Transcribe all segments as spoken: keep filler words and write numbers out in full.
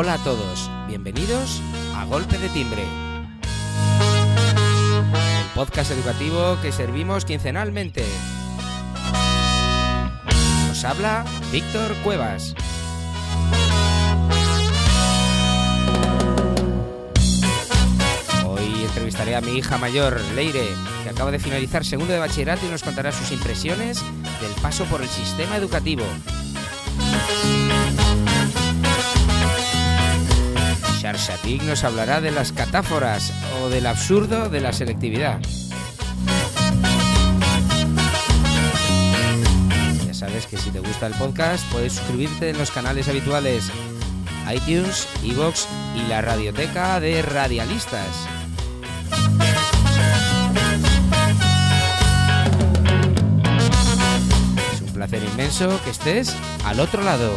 Hola a todos, bienvenidos a Golpe de Timbre, el podcast educativo que servimos quincenalmente. Nos habla Víctor Cuevas. Hoy entrevistaré a mi hija mayor, Leire, que acaba de finalizar segundo de bachillerato y nos contará sus impresiones del paso por el sistema educativo. Sharshatik nos hablará de las catáforas o del absurdo de la selectividad. Ya sabes que si te gusta el podcast puedes suscribirte en los canales habituales iTunes, iVoox y la radioteca de Radialistas. Es un placer inmenso que estés al otro lado.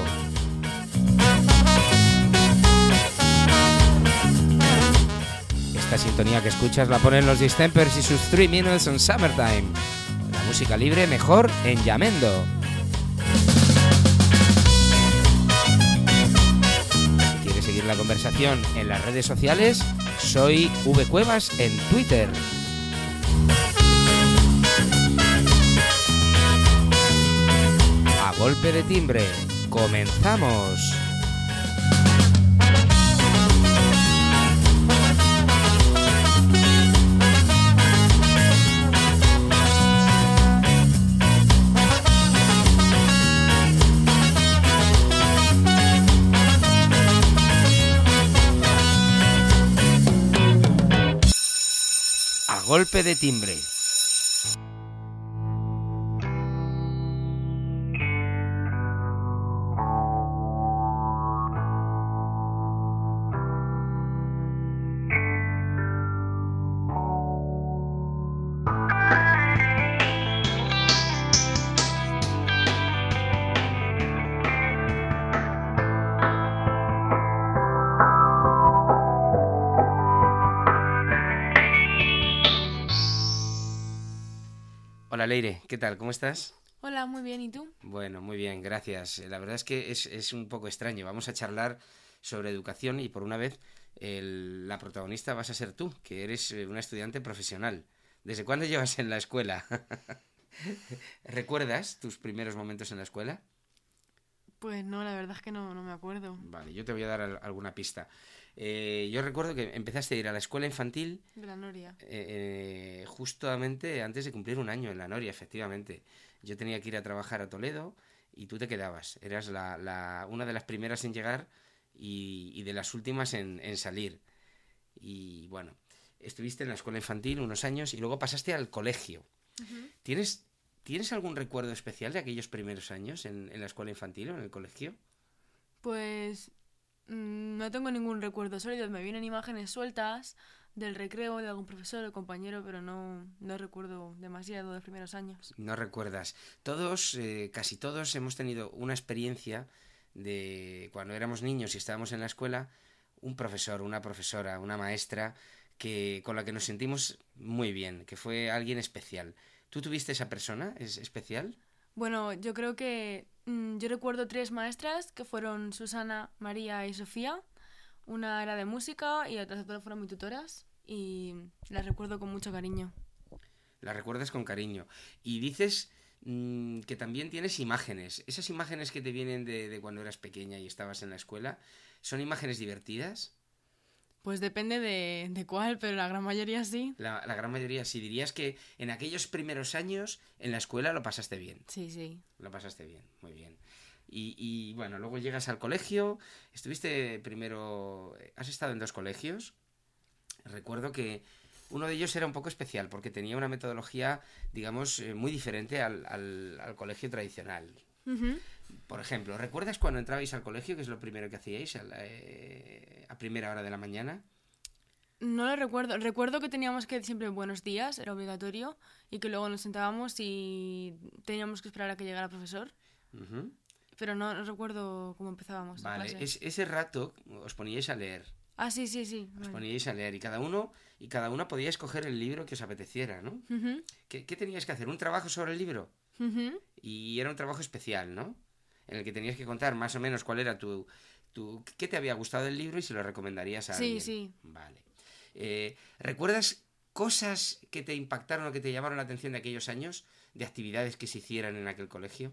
Esta sintonía que escuchas la ponen los Distempers y sus Three Minutes on Summertime. La música libre mejor en Yamendo. Si quieres seguir la conversación en las redes sociales, soy vcuevas en Twitter. A golpe de timbre, comenzamos. Golpe de timbre. Hola Leire, ¿qué tal? ¿Cómo estás? Hola, muy bien, ¿y tú? Bueno, muy bien, gracias. La verdad es que es, es un poco extraño. Vamos a charlar sobre educación y por una vez el, la protagonista vas a ser tú, que eres una estudiante profesional. ¿Desde cuándo llevas en la escuela? ¿Recuerdas tus primeros momentos en la escuela? Pues no, la verdad es que no, no me acuerdo. Vale, yo te voy a dar al, alguna pista. Eh, yo recuerdo que empezaste a ir a la escuela infantil De la Noria. eh, eh, justamente antes de cumplir un año en la Noria, efectivamente. Yo tenía que ir a trabajar a Toledo y tú te quedabas. Eras la, la, una de las primeras en llegar y, y de las últimas en, en salir. Y bueno, estuviste en la escuela infantil unos años y luego pasaste al colegio. Uh-huh. ¿Tienes, ¿Tienes algún recuerdo especial de aquellos primeros años en, en la escuela infantil o en el colegio? Pues no tengo ningún recuerdo sólido, me vienen imágenes sueltas del recreo, de algún profesor o compañero, pero no, no recuerdo demasiado de los primeros años. No recuerdas. Todos, eh, casi todos hemos tenido una experiencia de cuando éramos niños y estábamos en la escuela, un profesor, una profesora, una maestra que con la que nos sentimos muy bien, que fue alguien especial. ¿Tú tuviste esa persona? ¿Es especial? Bueno, yo creo que mmm, yo recuerdo tres maestras que fueron Susana, María y Sofía. Una era de música y otras dos fueron mis tutoras y las recuerdo con mucho cariño. Las recuerdas con cariño. Y dices mmm, que también tienes imágenes. ¿Esas imágenes que te vienen de, de cuando eras pequeña y estabas en la escuela, son imágenes divertidas? Pues depende de, de cuál, pero la gran mayoría sí. La, la gran mayoría sí. Dirías que en aquellos primeros años en la escuela lo pasaste bien. Sí, sí. Lo pasaste bien, muy bien. Y, y bueno, luego llegas al colegio. Estuviste primero... ¿Has estado en dos colegios? Recuerdo que uno de ellos era un poco especial porque tenía una metodología, digamos, eh, muy diferente al, al, al colegio tradicional. Uh-huh. Por ejemplo, ¿recuerdas cuando entrabais al colegio, qué es lo primero que hacíais a, la, eh, a primera hora de la mañana? No lo recuerdo. Recuerdo que teníamos que siempre buenos días, era obligatorio, y que luego nos sentábamos y teníamos que esperar a que llegara el profesor. Uh-huh. Pero no, no recuerdo cómo empezábamos. Vale, es, ese rato os poníais a leer. Ah, sí, sí, sí. Os vale. poníais a leer y cada uno y cada una podía escoger el libro que os apeteciera, ¿no? Uh-huh. ¿Qué, ¿Qué teníais que hacer? ¿Un trabajo sobre el libro? Uh-huh. Y era un trabajo especial, ¿no? En el que tenías que contar más o menos cuál era tu, tú, ¿qué te había gustado del libro y se lo recomendarías a Sí, alguien? sí. Vale. Eh, ¿recuerdas cosas que te impactaron o que te llamaron la atención de aquellos años, de actividades que se hicieran en aquel colegio?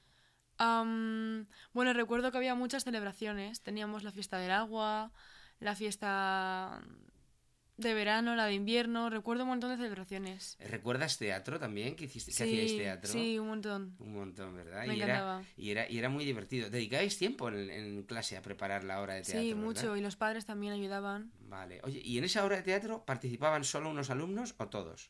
Am, bueno, recuerdo que había muchas celebraciones. Teníamos la fiesta del agua, la fiesta de verano, la de invierno. Recuerdo un montón de celebraciones. ¿Recuerdas teatro también? ¿Que, hiciste, que hacíais Sí, teatro? sí, un montón. Un montón, ¿verdad? Me y, era, encantaba. y, era, y era muy divertido. ¿Dedicáis tiempo en, en clase a preparar la obra de teatro? Sí, ¿verdad? mucho. Y los padres también ayudaban. Vale. Oye, ¿y en esa obra de teatro participaban solo unos alumnos o todos?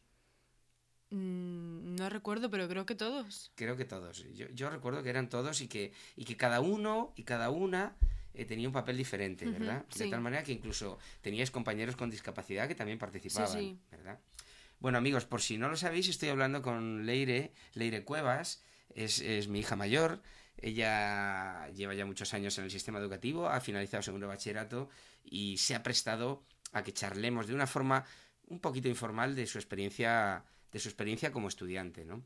Mm, no recuerdo, pero creo que todos. Creo que todos. Yo, yo recuerdo que eran todos y que, y que cada uno y cada una eh, tenía un papel diferente, Ujú, ¿verdad? De sí. tal manera que incluso teníais compañeros con discapacidad que también participaban, Sí, sí. ¿verdad? Bueno, amigos, por si no lo sabéis, estoy hablando con Leire, Leire Cuevas, es, es mi hija mayor. Ella lleva ya muchos años en el sistema educativo, ha finalizado segundo bachillerato y se ha prestado a que charlemos de una forma un poquito informal de su experiencia, de su experiencia como estudiante, ¿no?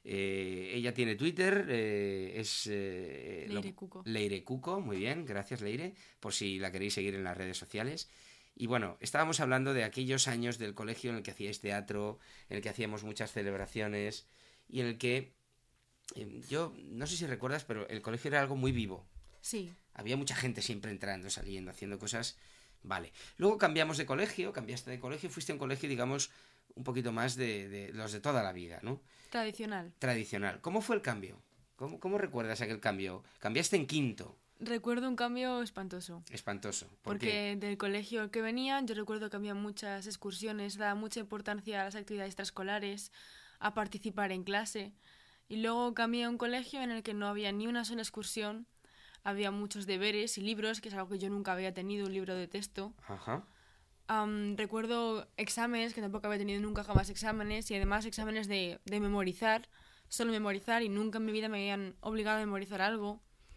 Eh, ella tiene Twitter, eh, es eh, Leire lo- Cuco. Leire Cuco, muy bien, gracias Leire, por si la queréis seguir en las redes sociales. Y bueno, estábamos hablando de aquellos años del colegio en el que hacíais teatro, en el que hacíamos muchas celebraciones y en el que, eh, yo no sé si recuerdas, pero el colegio era algo muy vivo. Sí. Había mucha gente siempre entrando, saliendo, haciendo cosas. Vale. Luego cambiamos de colegio, cambiaste de colegio, fuiste a un colegio, digamos, un poquito más de, de los de toda la vida, ¿no? Tradicional. Tradicional. ¿Cómo fue el cambio? ¿Cómo, cómo recuerdas aquel cambio? Cambiaste en quinto. Recuerdo un cambio espantoso. Espantoso. ¿Por Porque qué? del colegio al que venía, yo recuerdo que había muchas excursiones, daba mucha importancia a las actividades extraescolares, a participar en clase. Y luego cambié a un colegio en el que no había ni una sola excursión, había muchos deberes y libros, que es algo que yo nunca había tenido, un libro de texto. Ajá. Am, recuerdo exámenes, que tampoco había tenido nunca jamás exámenes, y además exámenes de, de memorizar, solo memorizar, y nunca en mi vida me habían obligado a memorizar algo.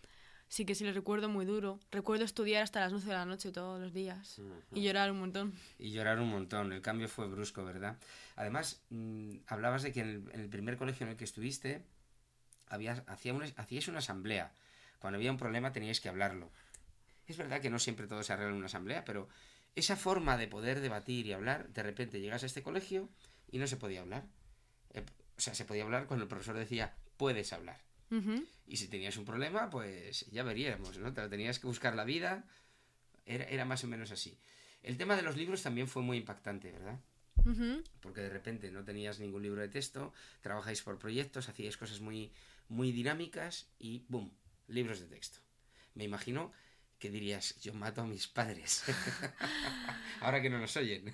Sí que sí lo recuerdo muy duro. Recuerdo estudiar hasta las once de la noche todos los días y llorar un montón. Y llorar un montón. El cambio fue brusco, ¿verdad? Además, mmm, hablabas de que en el, en el primer colegio en el que estuviste había, hacía una, hacíais una asamblea. Cuando había un problema teníais que hablarlo. Es verdad que no siempre todo se arregla en una asamblea, pero esa forma de poder debatir y hablar, de repente llegas a este colegio y no se podía hablar. Eh, o sea, se podía hablar cuando el profesor decía, puedes hablar. Ujú. Y si tenías un problema, pues ya veríamos, ¿no? Te lo tenías que buscar la vida. Era, era más o menos así. El tema de los libros también fue muy impactante, ¿verdad? Ujú. Porque de repente no tenías ningún libro de texto, trabajáis por proyectos, hacíais cosas muy, muy dinámicas y ¡boom! Libros de texto. Me imagino que dirías, yo mato a mis padres. Ahora que no nos oyen.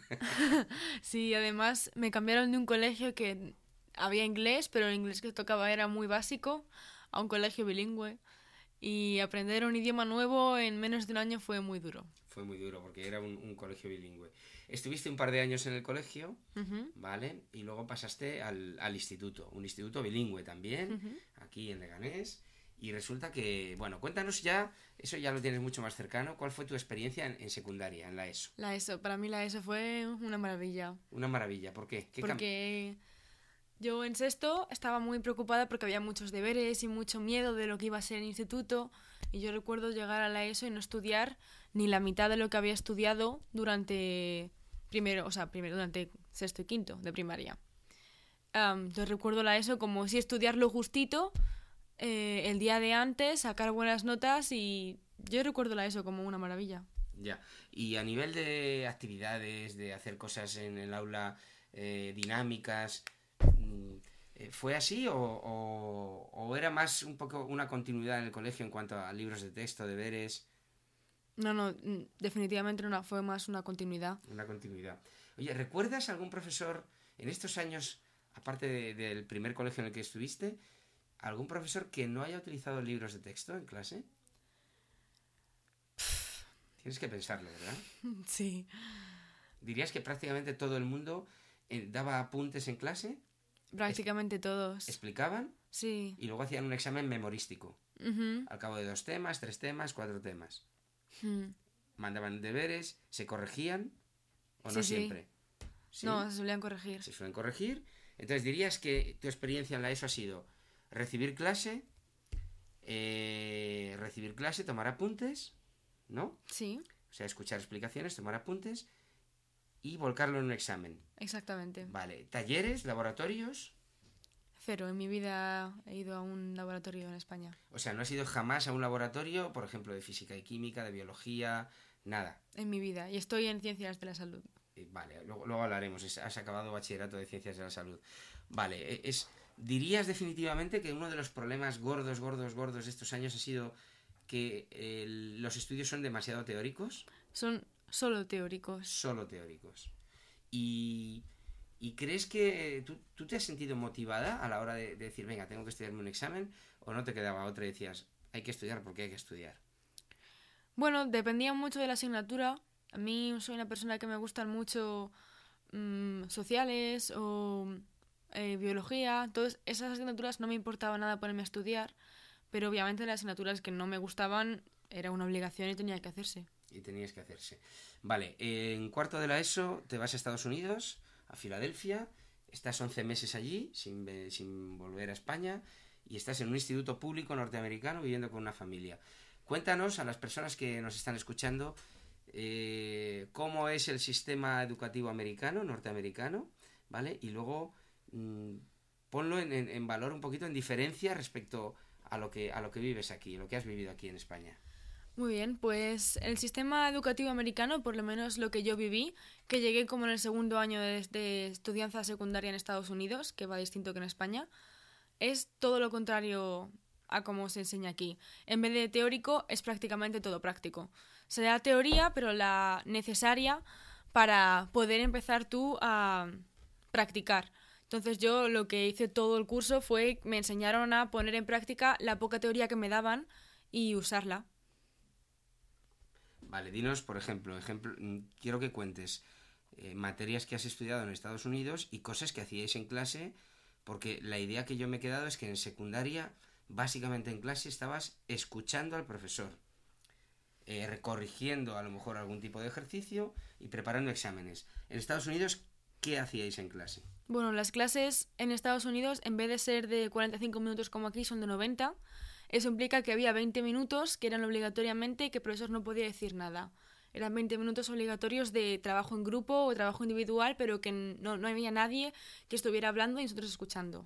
Sí, además me cambiaron de un colegio que había inglés, pero el inglés que tocaba era muy básico, a un colegio bilingüe. Y aprender un idioma nuevo en menos de un año fue muy duro. Fue muy duro porque era un, un colegio bilingüe. Estuviste un par de años en el colegio, Ujú. ¿vale? Y luego pasaste al, al instituto, un instituto bilingüe también, Ujú. aquí en Leganés. Y resulta que, bueno, cuéntanos ya, eso ya lo tienes mucho más cercano, ¿cuál fue tu experiencia en, en secundaria, en la ESO? La ESO, para mí la ESO fue una maravilla. Una maravilla, ¿por qué? ¿Qué cam- Porque yo en sexto estaba muy preocupada porque había muchos deberes y mucho miedo de lo que iba a ser el instituto. Y yo recuerdo llegar a la ESO y no estudiar ni la mitad de lo que había estudiado durante primero, o sea, primero durante sexto y quinto de primaria. Am, yo recuerdo la ESO como si estudiar lo justito eh, el día de antes, sacar buenas notas, y yo recuerdo la ESO como una maravilla. Ya. Y a nivel de actividades, de hacer cosas en el aula eh, dinámicas, mm, eh, ¿fue así o, o, o era más un poco una continuidad en el colegio en cuanto a libros de texto, deberes? No, no, mm, definitivamente no fue más una continuidad. Una continuidad. Oye, ¿recuerdas algún profesor en estos años, aparte de- del primer colegio en el que estuviste, algún profesor que no haya utilizado libros de texto en clase? Tienes que pensarlo, ¿verdad? Sí. ¿Dirías que prácticamente todo el mundo eh, daba apuntes en clase, Prácticamente todos. explicaban Sí. y luego hacían un examen memorístico? Ujú. Al cabo de dos temas, tres temas, cuatro temas. Mm. Mandaban deberes, se corregían o Sí, no sí. siempre. ¿Sí? No, se solían corregir. Se suelen corregir. Entonces dirías que tu experiencia en la ESO ha sido recibir clase, eh, recibir clase, tomar apuntes, ¿no? Sí, O sea, escuchar explicaciones, tomar apuntes y volcarlo en un examen. exactamente. Vale, talleres, laboratorios. Cero. En mi vida he ido a un laboratorio en España. O sea, no has ido jamás a un laboratorio, por ejemplo, de física y química, de biología, nada. En mi vida. Y estoy en ciencias de la salud. Eh, Vale, luego, luego hablaremos. Es- Has acabado bachillerato de ciencias de la salud. Vale, e- es, ¿dirías definitivamente que uno de los problemas gordos, gordos, gordos de estos años ha sido que eh, los estudios son demasiado teóricos? Son solo teóricos. Solo teóricos. Y, y crees que tú, tú te has sentido motivada a la hora de, de decir, venga, tengo que estudiarme un examen, o no te quedaba otra y decías, hay que estudiar porque hay que estudiar? Bueno, dependía mucho de la asignatura. A mí soy una persona que me gustan mucho mm, sociales o eh, biología. Entonces, esas asignaturas no me importaba nada ponerme a estudiar, pero obviamente las asignaturas que no me gustaban era una obligación y tenía que hacerse. Y tenías que hacerse. Vale, en cuarto de la ESO te vas a Estados Unidos, a Filadelfia, estás once meses allí, sin, ve- sin volver a España, y estás en un instituto público norteamericano viviendo con una familia. Cuéntanos a las personas que nos están escuchando eh, cómo es el sistema educativo americano, norteamericano, ¿vale? Y luego mm, ponlo en, en- en valor un poquito, en diferencia respecto a lo que, a lo que vives aquí, lo que has vivido aquí en España. Muy bien, pues el sistema educativo americano, por lo menos lo que yo viví, que llegué como en el segundo año de, de estudianza secundaria en Estados Unidos, que va distinto que en España, es todo lo contrario a cómo se enseña aquí. En vez de teórico, es prácticamente todo práctico. Se da teoría, pero la necesaria para poder empezar tú a practicar. Entonces yo lo que hice todo el curso fue, me enseñaron a poner en práctica la poca teoría que me daban y usarla. Vale, dinos, por ejemplo, ejemplo mm, quiero que cuentes eh, materias que has estudiado en Estados Unidos y cosas que hacíais en clase, porque la idea que yo me he quedado es que en secundaria, básicamente en clase, estabas escuchando al profesor, eh, corrigiendo a lo mejor algún tipo de ejercicio y preparando exámenes. En Estados Unidos, ¿qué hacíais en clase? Bueno, las clases en Estados Unidos, en vez de ser de cuarenta y cinco minutos como aquí, son de noventa. Eso implica que había veinte minutos que eran obligatoriamente y que el profesor no podía decir nada. Eran veinte minutos obligatorios de trabajo en grupo o trabajo individual, pero que no, no había nadie que estuviera hablando y nosotros escuchando.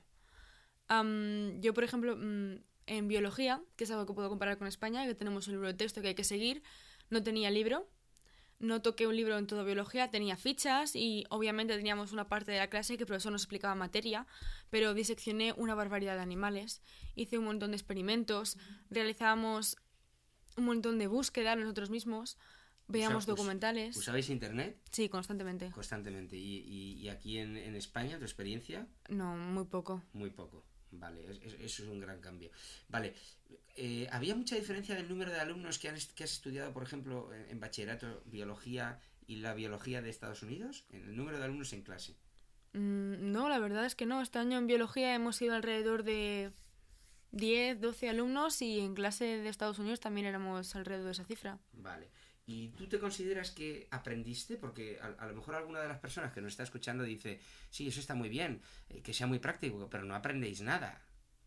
Am, yo, por ejemplo, mm, en biología, que es algo que puedo comparar con España, que tenemos un libro de texto que hay que seguir, no tenía libro. No toqué un libro en toda biología, tenía fichas y obviamente teníamos una parte de la clase que el profesor nos explicaba materia, pero diseccioné una barbaridad de animales, hice un montón de experimentos, realizábamos un montón de búsquedas nosotros mismos, veíamos Usa- us- documentales. ¿Usabais internet? Sí, constantemente. Constantemente. ¿Y, y- y aquí en, en España, tu experiencia? No, muy poco. Muy poco. Vale, es- es- eso es un gran cambio. Vale, eh, ¿había mucha diferencia del número de alumnos que, han est- que has estudiado, por ejemplo, en, en bachillerato, biología y la biología de Estados Unidos? En el número de alumnos en clase. Mm, no, la verdad es que no. Este año en biología hemos sido alrededor de diez, doce alumnos y en clase de Estados Unidos también éramos alrededor de esa cifra. Vale. ¿Y tú te consideras que aprendiste? Porque a, a lo mejor alguna de las personas que nos está escuchando dice, sí, eso está muy bien, eh, que sea muy práctico, pero no aprendéis nada.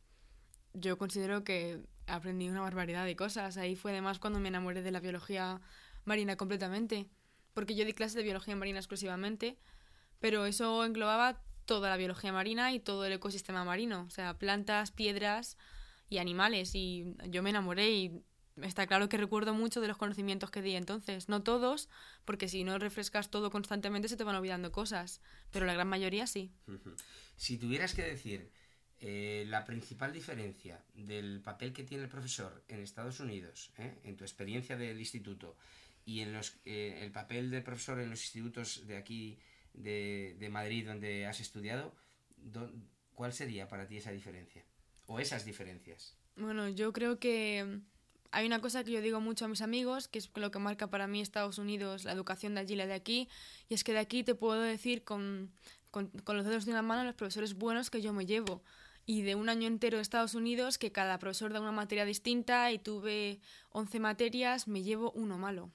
Yo considero que aprendí una barbaridad de cosas. Ahí fue además cuando me enamoré de la biología marina completamente. Porque yo di clases de biología marina exclusivamente, pero eso englobaba toda la biología marina y todo el ecosistema marino. O sea, plantas, piedras y animales. Y yo me enamoré y está claro que recuerdo mucho de los conocimientos que di entonces. No todos, porque si no refrescas todo constantemente se te van olvidando cosas. Pero la gran mayoría sí. Si tuvieras que decir eh, la principal diferencia del papel que tiene el profesor en Estados Unidos, ¿eh? en tu experiencia del instituto, y en los, eh, el papel del profesor en los institutos de aquí, de, de Madrid, donde has estudiado, do- ¿cuál sería para ti esa diferencia? O esas diferencias. Bueno, yo creo que hay una cosa que yo digo mucho a mis amigos, que es lo que marca para mí Estados Unidos, la educación de allí y la de aquí, y es que de aquí te puedo decir con, con, con los dedos de una mano los profesores buenos que yo me llevo. Y de un año entero de Estados Unidos, que cada profesor da una materia distinta y tuve once materias, me llevo uno malo.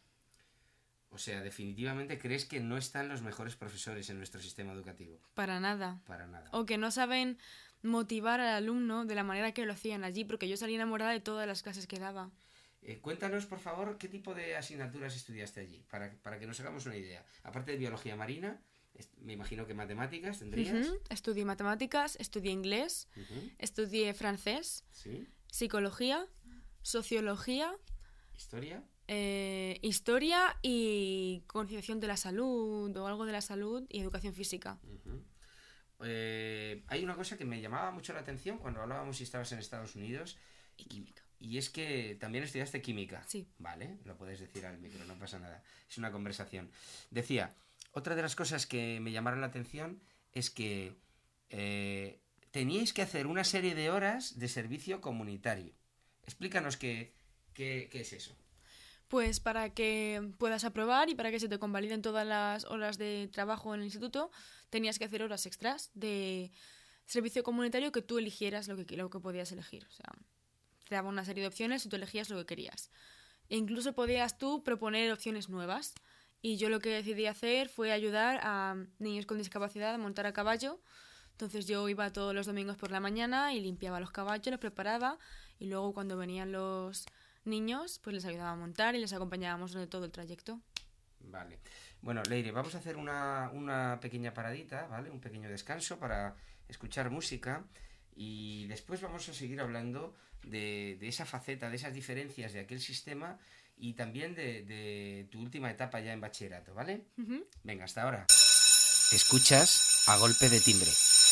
O sea, definitivamente crees que no están los mejores profesores en nuestro sistema educativo. Para nada. Para nada. O que no saben motivar al alumno de la manera que lo hacían allí, porque yo salí enamorada de todas las clases que daba. Eh, cuéntanos, por favor, qué tipo de asignaturas estudiaste allí, para, para que nos hagamos una idea. Aparte de biología marina, me imagino que matemáticas tendrías. Uh-huh. Estudié matemáticas, estudié inglés, uh-huh. estudié francés, ¿sí? Psicología, sociología, historia, eh, historia y concienciación de la salud o algo de la salud y educación física. Uh-huh. Eh, hay una cosa que me llamaba mucho la atención cuando hablábamos si estabas en Estados Unidos. Y química. Y es que también estudiaste química. Sí. Vale, lo puedes decir al micro, no pasa nada. Es una conversación. Decía, otra de las cosas que me llamaron la atención es que eh, teníais que hacer una serie de horas de servicio comunitario. Explícanos qué, qué, qué es eso. Pues para que puedas aprobar y para que se te convaliden todas las horas de trabajo en el instituto, tenías que hacer horas extras de servicio comunitario que tú eligieras lo que, lo que podías elegir. O sea, te daba una serie de opciones y tú elegías lo que querías. E incluso podías tú proponer opciones nuevas. Y yo lo que decidí hacer fue ayudar a niños con discapacidad a montar a caballo. Entonces yo iba todos los domingos por la mañana y limpiaba los caballos, los preparaba y luego cuando venían los niños pues les ayudaba a montar y les acompañábamos durante todo el trayecto. Vale. Bueno, Leire, vamos a hacer una, una pequeña paradita, ¿vale? Un pequeño descanso para escuchar música y después vamos a seguir hablando de, de esa faceta, de esas diferencias de aquel sistema y también de, de tu última etapa ya en bachillerato, ¿vale? Uh-huh. Venga, hasta ahora. Escuchas A Golpe de Timbre.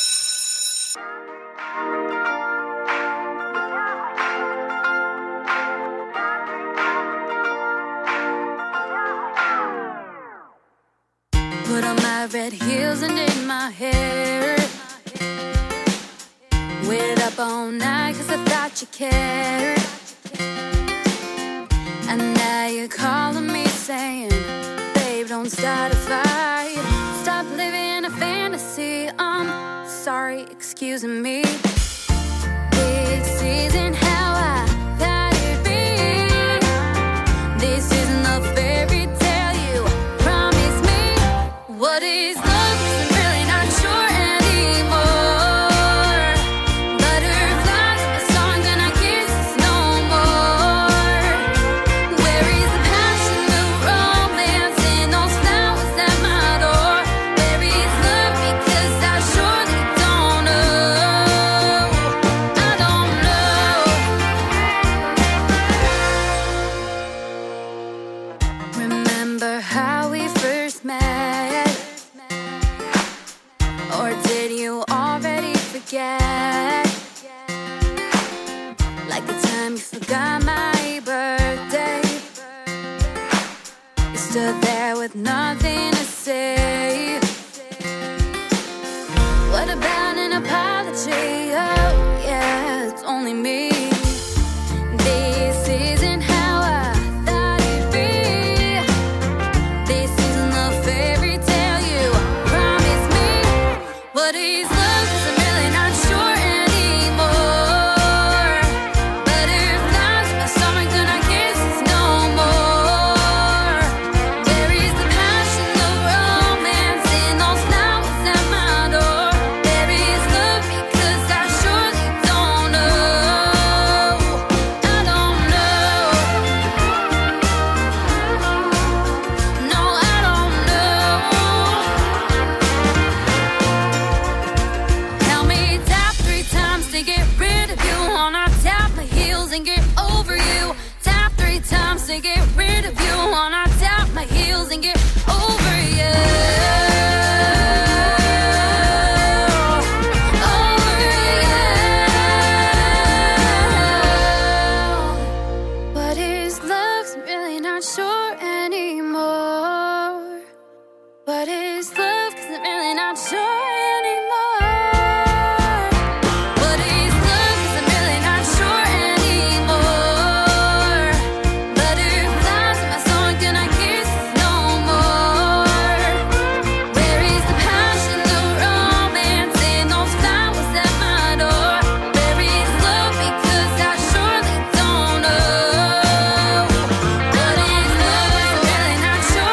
Put on my red heels and did my hair. Waited up all night cause I thought you cared. And now you're calling me saying, babe, don't start a fight. Stop living a fantasy. I'm sorry, excuse me. This isn't how I thought it'd be. This isn't the fairy tale you promised me. What is love? 'Cause I'm really not sure anymore. Butterflies in my songs and our kisses no more. Where is the passion, the romance in those flowers at my door? Where is love? Because I surely don't know. I don't know. Remember how we first met? Or did you already forget? Like the time you forgot my birthday. You stood there with nothing to say. What about an apology? Oh yeah, it's only me. This isn't how I thought it'd be. This isn't the fairy tale you promised me. What is love? 'Cause I'm really not sure anymore. Butterflies in my stomach and our kisses no more. Where is the passion, the romance in those flowers at my door? There is love because I surely don't know. I don't know. No, I don't know. Tell me tap three times to get rid of you. Wanna tap my heels and get over you. Tap three times to get rid of you. Wanna tap my heels and get over you. Over you. What is love? 'Cause I'm really not sure anymore. What is love? 'Cause I'm really not sure anymore. What is love? 'Cause I'm really not sure anymore. Butterflies in my stomach and our kisses no more. Where is the passion, the romance in those flowers at my door? Where is love? Because I surely don't know. What is love? 'Cause I'm really not sure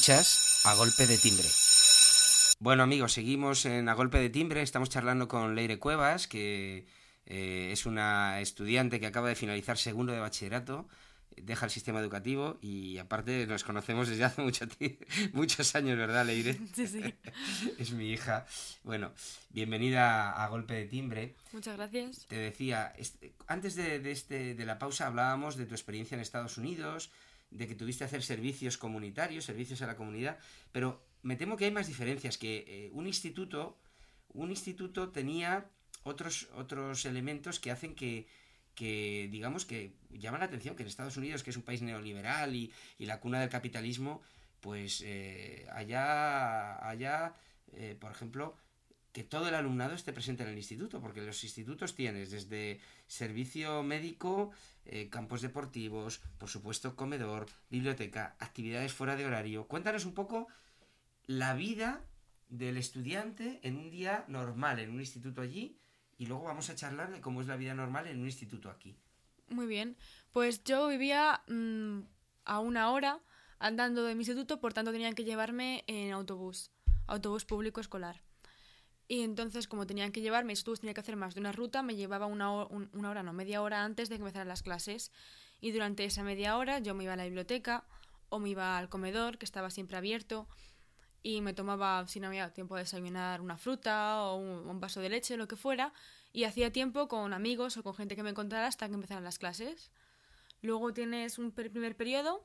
Escuchas A Golpe de Timbre. Bueno, amigos, seguimos en A Golpe de Timbre. Estamos charlando con Leire Cuevas, que eh, es una estudiante que acaba de finalizar segundo de bachillerato, deja el sistema educativo y aparte nos conocemos desde hace mucho t- muchos años, ¿verdad, Leire? Sí, sí. Es mi hija. Bueno, bienvenida a Golpe de Timbre. Muchas gracias. Te decía, este, antes de, de, este, de la pausa hablábamos de tu experiencia en Estados Unidos, de que tuviste que hacer servicios comunitarios, servicios a la comunidad, pero me temo que hay más diferencias, que eh, un instituto, un instituto tenía otros, otros elementos que hacen que, que, digamos, que llaman la atención, que en Estados Unidos, que es un país neoliberal y, y la cuna del capitalismo, pues eh, allá, allá eh, por ejemplo, que todo el alumnado esté presente en el instituto, porque en los institutos tienes desde servicio médico, eh, campos deportivos, por supuesto comedor, biblioteca, actividades fuera de horario. Cuéntanos un poco la vida del estudiante en un día normal en un instituto allí y luego vamos a charlar de cómo es la vida normal en un instituto aquí. Muy bien. Pues yo vivía mmm, a una hora andando de mi instituto, por tanto tenían que llevarme en autobús, autobús público escolar. Y entonces, como tenían que llevarme, si tú tenía que hacer más de una ruta, me llevaba una hora, un, una hora, no, media hora antes de que empezaran las clases. Y durante esa media hora yo me iba a la biblioteca o me iba al comedor, que estaba siempre abierto, y me tomaba, si no había tiempo de desayunar, una fruta o un, un vaso de leche, lo que fuera, y hacía tiempo con amigos o con gente que me encontrara hasta que empezaran las clases. Luego tienes un per- primer periodo,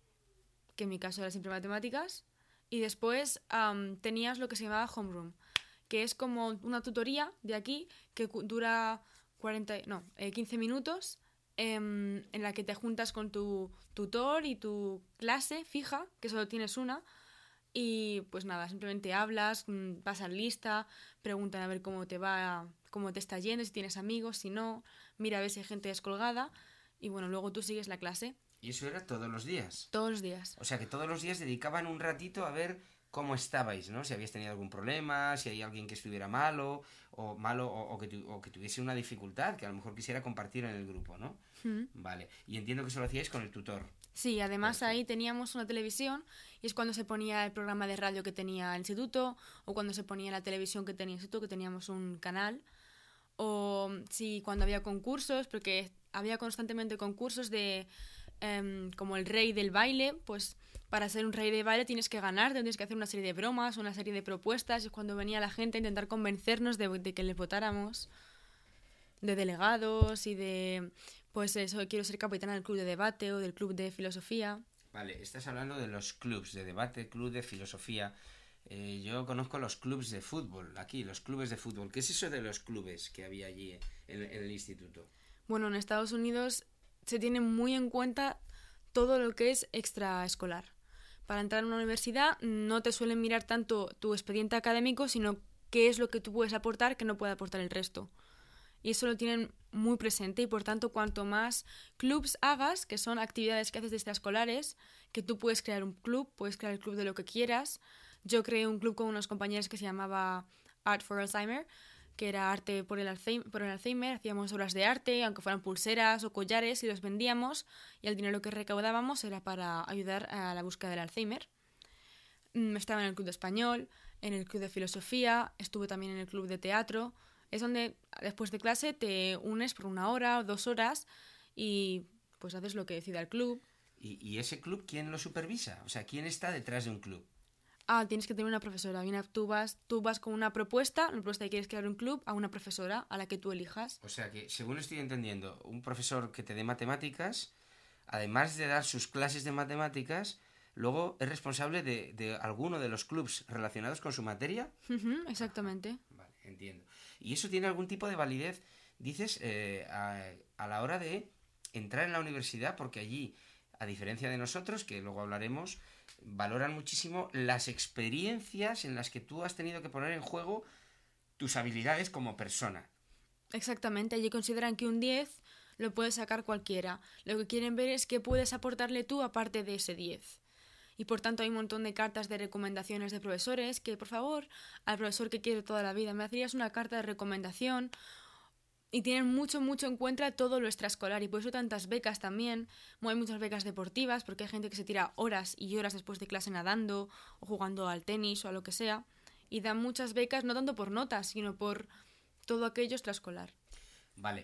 que en mi caso era siempre matemáticas, y después um, tenías lo que se llamaba homeroom, que es como una tutoría de aquí que dura cuarenta, no, eh, quince minutos, eh, en la que te juntas con tu tutor y tu clase fija, que solo tienes una, y pues nada, simplemente hablas, pasan lista, preguntan a ver cómo te va, cómo te está yendo, si tienes amigos, si no, mira a ver si hay gente descolgada, y bueno, luego tú sigues la clase. ¿Y eso era todos los días? Todos los días. O sea que todos los días dedicaban un ratito a ver cómo estabais, ¿no? Si habías tenido algún problema, si hay alguien que estuviera malo, o malo, o, o, que, tu, o que tuviese una dificultad, que a lo mejor quisiera compartir en el grupo, ¿no? Mm. Vale. Y entiendo que eso lo hacíais con el tutor. Sí, además Perfecto. Ahí teníamos una televisión y es cuando se ponía el programa de radio que tenía el instituto o cuando se ponía la televisión que tenía el instituto, que teníamos un canal. O sí, cuando había concursos, porque había constantemente concursos de um, como el rey del baile, pues para ser un rey de baile tienes que ganar, tienes que hacer una serie de bromas, una serie de propuestas, y es cuando venía la gente a intentar convencernos de, de que les votáramos, de delegados y de, pues eso, quiero ser capitana del club de debate o del club de filosofía. Vale, estás hablando de los clubs de debate, club de filosofía. Eh, yo conozco los clubs de fútbol, aquí, los clubes de fútbol. ¿Qué es eso de los clubes que había allí en, en el instituto? Bueno, en Estados Unidos se tiene muy en cuenta todo lo que es extraescolar. Para entrar a una universidad no te suelen mirar tanto tu expediente académico, sino qué es lo que tú puedes aportar que no puede aportar el resto. Y eso lo tienen muy presente y por tanto cuanto más clubs hagas, que son actividades que haces de extraescolares, que tú puedes crear un club, puedes crear el club de lo que quieras. Yo creé un club con unos compañeros que se llamaba Art for Alzheimer, que era arte por el, Alzheimer, por el Alzheimer. Hacíamos obras de arte, aunque fueran pulseras o collares, y los vendíamos, y el dinero que recaudábamos era para ayudar a la búsqueda del Alzheimer. Estaba en el club de español, en el club de filosofía, estuve también en el club de teatro. Es donde después de clase te unes por una hora o dos horas y pues haces lo que decida el club. ¿Y, y ese club quién lo supervisa? O sea, ¿quién está detrás de un club? Ah, tienes que tener una profesora. Una, tú, vas, tú vas con una propuesta, una propuesta que quieres crear un club, a una profesora a la que tú elijas. O sea que, según estoy entendiendo, un profesor que te dé matemáticas, además de dar sus clases de matemáticas, luego es responsable de, de alguno de los clubs relacionados con su materia. Uh-huh, exactamente. Vale, entiendo. ¿Y eso tiene algún tipo de validez, dices, eh, a, a la hora de entrar en la universidad? Porque allí, a diferencia de nosotros, que luego hablaremos, valoran muchísimo las experiencias en las que tú has tenido que poner en juego tus habilidades como persona. Exactamente, allí consideran que un diez lo puede sacar cualquiera. Lo que quieren ver es qué puedes aportarle tú aparte de ese diez. Y por tanto hay un montón de cartas de recomendaciones de profesores que, por favor, al profesor que quiero toda la vida, me hacías una carta de recomendación y tienen mucho, mucho en cuenta todo lo extraescolar y por eso tantas becas también. Hay muchas becas deportivas porque hay gente que se tira horas y horas después de clase nadando o jugando al tenis o a lo que sea y dan muchas becas no tanto por notas sino por todo aquello extraescolar. Vale,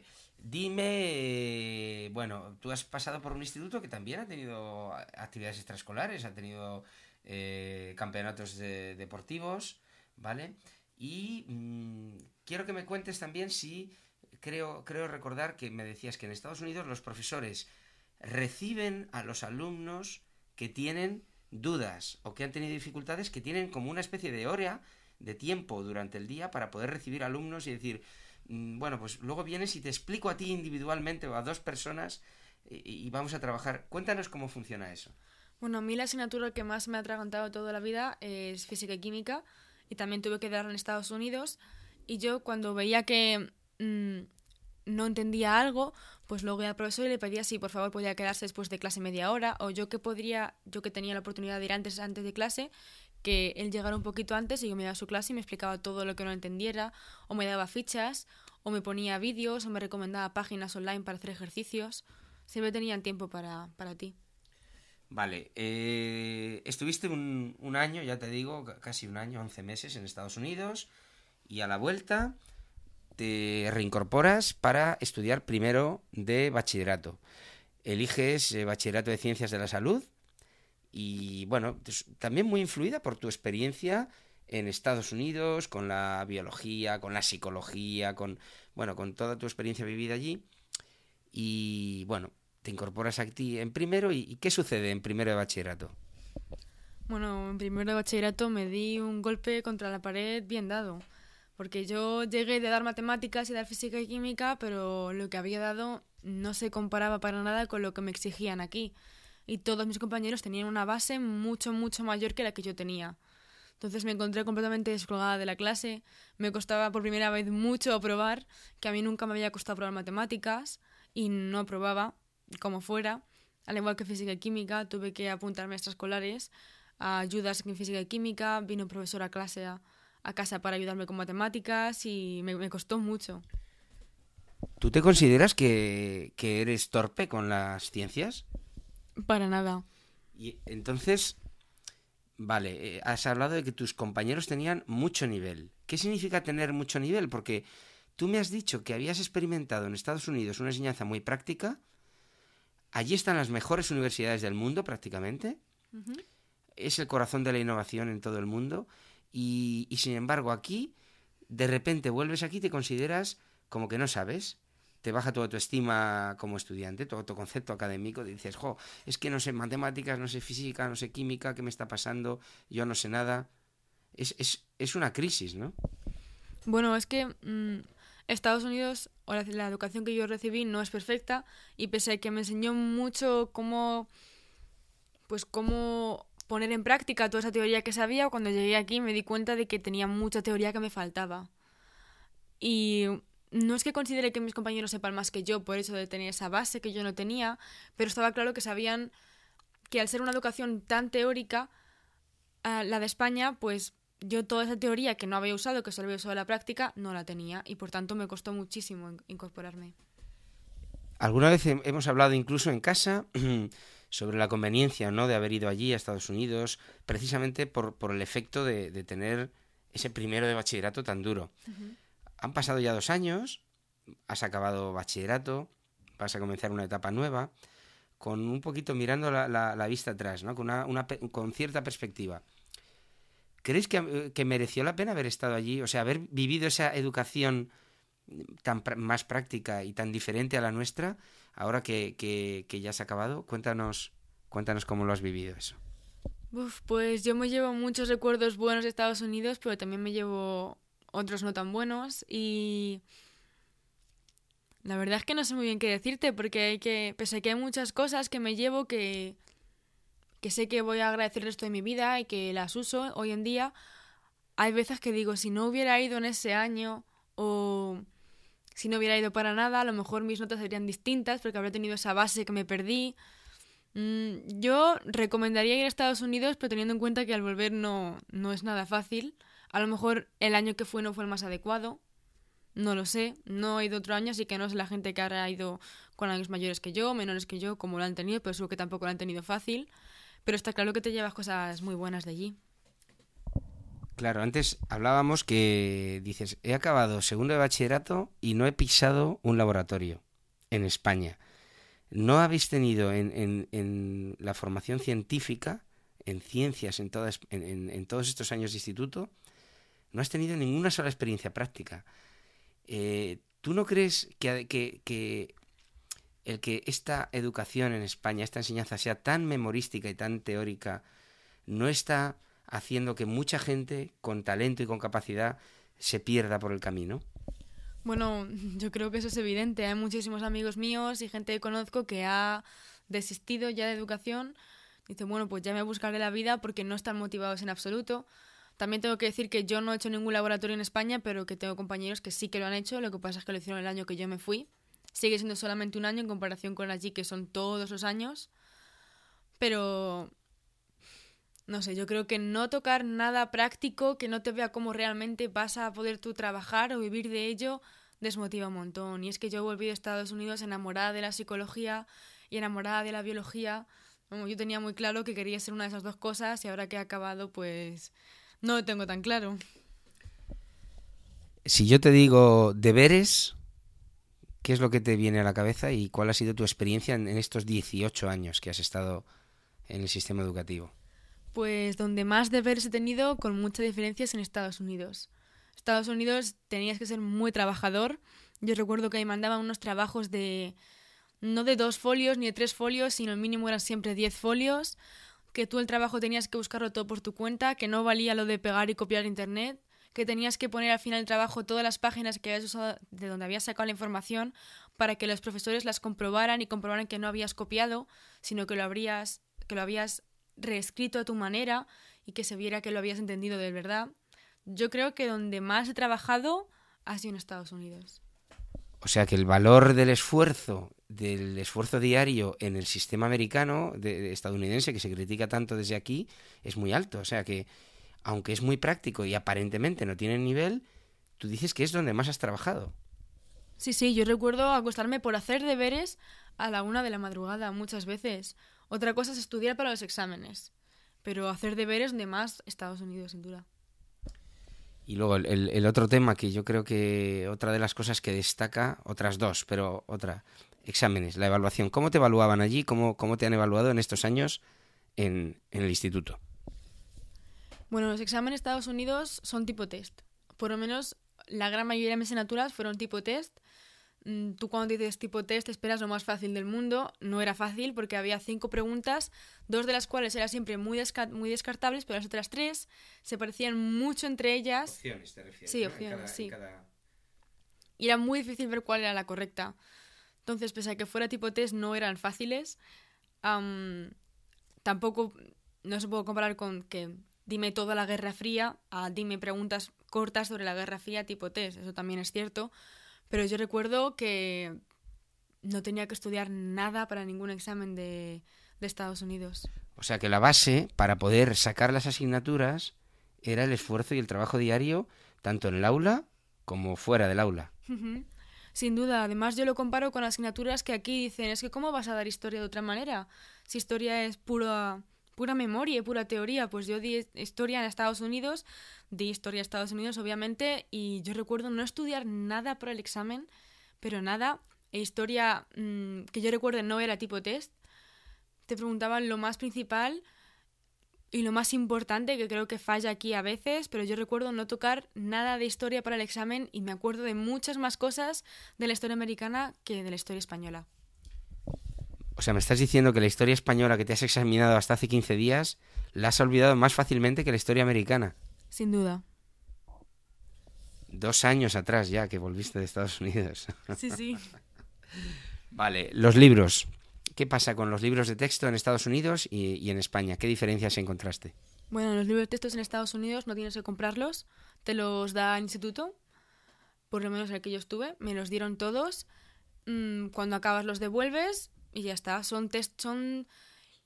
dime, bueno, tú has pasado por un instituto que también ha tenido actividades extraescolares, ha tenido eh, campeonatos de, deportivos, ¿vale? Y mmm, quiero que me cuentes también si, creo, creo recordar que me decías que en Estados Unidos los profesores reciben a los alumnos que tienen dudas o que han tenido dificultades, que tienen como una especie de hora de tiempo durante el día para poder recibir alumnos y decir, bueno, pues luego vienes y te explico a ti individualmente o a dos personas y, y vamos a trabajar. Cuéntanos cómo funciona eso. Bueno, a mí la asignatura que más me ha atragantado toda la vida es física y química y también tuve que darla en Estados Unidos y yo cuando veía que mmm, no entendía algo, pues luego iba al profesor y le pedía si por favor podía quedarse después de clase media hora o yo que podría, yo que tenía la oportunidad de ir antes, antes de clase, que él llegara un poquito antes y yo me iba a su clase y me explicaba todo lo que no entendiera, o me daba fichas, o me ponía vídeos, o me recomendaba páginas online para hacer ejercicios. Siempre tenían tiempo para, para ti. Vale, eh, estuviste un, un año, ya te digo, casi un año, once meses en Estados Unidos, y a la vuelta te reincorporas para estudiar primero de bachillerato. Eliges eh, bachillerato de Ciencias de la Salud, y bueno, también muy influida por tu experiencia en Estados Unidos, con la biología, con la psicología, con bueno, con toda tu experiencia vivida allí. Y bueno, te incorporas aquí en primero. ¿Y, y qué sucede en primero de bachillerato? Bueno, en primero de bachillerato me di un golpe contra la pared bien dado. Porque yo llegué de dar matemáticas y dar física y química, pero lo que había dado no se comparaba para nada con lo que me exigían aquí. Y todos mis compañeros tenían una base mucho, mucho mayor que la que yo tenía. Entonces me encontré completamente descolgada de la clase. Me costaba por primera vez mucho aprobar, que a mí nunca me había costado aprobar matemáticas y no aprobaba, como fuera. Al igual que física y química, tuve que apuntarme a extraescolares, a ayudas en física y química. Vino un profesor a clase a, a casa para ayudarme con matemáticas y me, me costó mucho. ¿Tú te consideras que, que eres torpe con las ciencias? Para nada. Y entonces, vale, eh, has hablado de que tus compañeros tenían mucho nivel. ¿Qué significa tener mucho nivel? Porque tú me has dicho que habías experimentado en Estados Unidos una enseñanza muy práctica. Allí están las mejores universidades del mundo prácticamente. Uh-huh. Es el corazón de la innovación en todo el mundo. Y, y sin embargo aquí, de repente vuelves aquí y te consideras como que no sabes. Te baja toda tu estima como estudiante, todo tu concepto académico, y dices, jo, es que no sé matemáticas, no sé física, no sé química, ¿qué me está pasando? Yo no sé nada. Es, es, es una crisis, ¿no? Bueno, es que mmm, Estados Unidos, o la, la educación que yo recibí no es perfecta, y pese a que me enseñó mucho cómo, pues cómo poner en práctica toda esa teoría que sabía, cuando llegué aquí me di cuenta de que tenía mucha teoría que me faltaba. Y no es que considere que mis compañeros sepan más que yo por eso de tener esa base que yo no tenía, pero estaba claro que sabían que al ser una educación tan teórica, uh, la de España, pues yo toda esa teoría que no había usado, que solo había usado en la práctica, no la tenía y por tanto me costó muchísimo incorporarme. Alguna vez hemos hablado incluso en casa sobre la conveniencia, ¿no?, de haber ido allí a Estados Unidos, precisamente por, por el efecto de, de tener ese primero de bachillerato tan duro. Uh-huh. Han pasado ya dos años, has acabado bachillerato, vas a comenzar una etapa nueva, con un poquito mirando la, la, la vista atrás, ¿no?, con, una, una, con cierta perspectiva. ¿Crees que, que mereció la pena haber estado allí? O sea, haber vivido esa educación tan pr- más práctica y tan diferente a la nuestra, ahora que, que, que ya has acabado. Cuéntanos, cuéntanos cómo lo has vivido eso. Uf, pues yo me llevo muchos recuerdos buenos de Estados Unidos, pero también me llevo otros no tan buenos y la verdad es que no sé muy bien qué decirte porque hay que, pese a que hay muchas cosas que me llevo que, que sé que voy a agradecer el resto de mi vida y que las uso hoy en día, hay veces que digo, si no hubiera ido en ese año o si no hubiera ido para nada, a lo mejor mis notas serían distintas porque habría tenido esa base que me perdí. Mm, yo recomendaría ir a Estados Unidos, pero teniendo en cuenta que al volver no, no es nada fácil. A lo mejor el año que fui no fue el más adecuado. No lo sé, no he ido otro año, así que no sé la gente que ahora ha ido con años mayores que yo, menores que yo, como lo han tenido, pero seguro que tampoco lo han tenido fácil. Pero está claro que te llevas cosas muy buenas de allí. Claro, antes hablábamos que dices, he acabado segundo de bachillerato y no he pisado un laboratorio en España. ¿No habéis tenido en, en, en la formación científica, en ciencias, en, todas, en, en, en todos estos años de instituto, no has tenido ninguna sola experiencia práctica? Eh, ¿Tú no crees que, que, que el que esta educación en España, esta enseñanza sea tan memorística y tan teórica, no está haciendo que mucha gente con talento y con capacidad se pierda por el camino? Bueno, yo creo que eso es evidente. Hay muchísimos amigos míos y gente que conozco que ha desistido ya de educación. Dice, bueno, pues ya me buscaré la vida porque no están motivados en absoluto. También tengo que decir que yo no he hecho ningún laboratorio en España, pero que tengo compañeros que sí que lo han hecho. Lo que pasa es que lo hicieron el año que yo me fui. Sigue siendo solamente un año en comparación con allí, que son todos los años. Pero no sé, yo creo que no tocar nada práctico, que no te vea cómo realmente vas a poder tú trabajar o vivir de ello, desmotiva un montón. Y es que yo volví de Estados Unidos enamorada de la psicología y enamorada de la biología. Como yo tenía muy claro que quería ser una de esas dos cosas y ahora que he acabado, pues no lo tengo tan claro. Si yo te digo deberes, ¿qué es lo que te viene a la cabeza y cuál ha sido tu experiencia en, en estos dieciocho años que has estado en el sistema educativo? Pues donde más deberes he tenido, con mucha diferencia, es en Estados Unidos. Estados Unidos tenías que ser muy trabajador. Yo recuerdo que me mandaban unos trabajos de no de dos folios ni de tres folios, sino el mínimo eran siempre diez folios, que tú el trabajo tenías que buscarlo todo por tu cuenta, que no valía lo de pegar y copiar internet, que tenías que poner al final del trabajo todas las páginas que habías usado, de donde habías sacado la información, para que los profesores las comprobaran y comprobaran que no habías copiado, sino que lo habrías, que lo habías reescrito a tu manera y que se viera que lo habías entendido de verdad. Yo creo que donde más he trabajado ha sido en Estados Unidos. O sea que el valor del esfuerzo, del esfuerzo diario en el sistema americano, de, de estadounidense, que se critica tanto desde aquí, es muy alto. O sea que, aunque es muy práctico y aparentemente no tiene nivel, tú dices que es donde más has trabajado. Sí, sí, yo recuerdo acostarme por hacer deberes a la una de la madrugada muchas veces. Otra cosa es estudiar para los exámenes, pero hacer deberes donde más Estados Unidos, sin duda. Y luego el, el, el otro tema que yo creo que otra de las cosas que destaca, otras dos, pero otra, exámenes, la evaluación. ¿Cómo te evaluaban allí? ¿Cómo, cómo te han evaluado en estos años en, en el instituto? Bueno, los exámenes de Estados Unidos son tipo test. Por lo menos la gran mayoría de mis asignaturas fueron tipo test. Tú cuando dices tipo test esperas lo más fácil del mundo. No era fácil porque había cinco preguntas, dos de las cuales eran siempre muy, desca- muy descartables, pero las otras tres se parecían mucho entre ellas. Opciones, te refieres. Sí, ¿no? opciones, en cada, sí. en cada... Y era muy difícil ver cuál era la correcta. Entonces, pese a que fuera tipo test, no eran fáciles. Um, tampoco, no se puede comparar con que dime toda la Guerra Fría a dime preguntas cortas sobre la Guerra Fría tipo test. Eso también es cierto. Pero yo recuerdo que no tenía que estudiar nada para ningún examen de, de Estados Unidos. O sea que la base para poder sacar las asignaturas era el esfuerzo y el trabajo diario, tanto en el aula como fuera del aula. Sin duda. Además, yo lo comparo con asignaturas que aquí dicen, es que ¿cómo vas a dar historia de otra manera? Si historia es pura, pura memoria y pura teoría. Pues yo di historia en Estados Unidos, di historia en Estados Unidos, obviamente, y yo recuerdo no estudiar nada para el examen, pero nada. E historia, mmm, que yo recuerdo no era tipo test. Te preguntaban lo más principal y lo más importante, que creo que falla aquí a veces, pero yo recuerdo no tocar nada de historia para el examen y me acuerdo de muchas más cosas de la historia americana que de la historia española. O sea, me estás diciendo que la historia española que te has examinado hasta hace quince días la has olvidado más fácilmente que la historia americana. Sin duda. Dos años atrás ya que volviste de Estados Unidos. Sí, sí. Vale, los libros. ¿Qué pasa con los libros de texto en Estados Unidos y, y en España? ¿Qué diferencias encontraste? Bueno, los libros de textos en Estados Unidos no tienes que comprarlos, te los da el instituto, por lo menos el que yo estuve, me los dieron todos. Cuando acabas los devuelves y ya está. Son test, son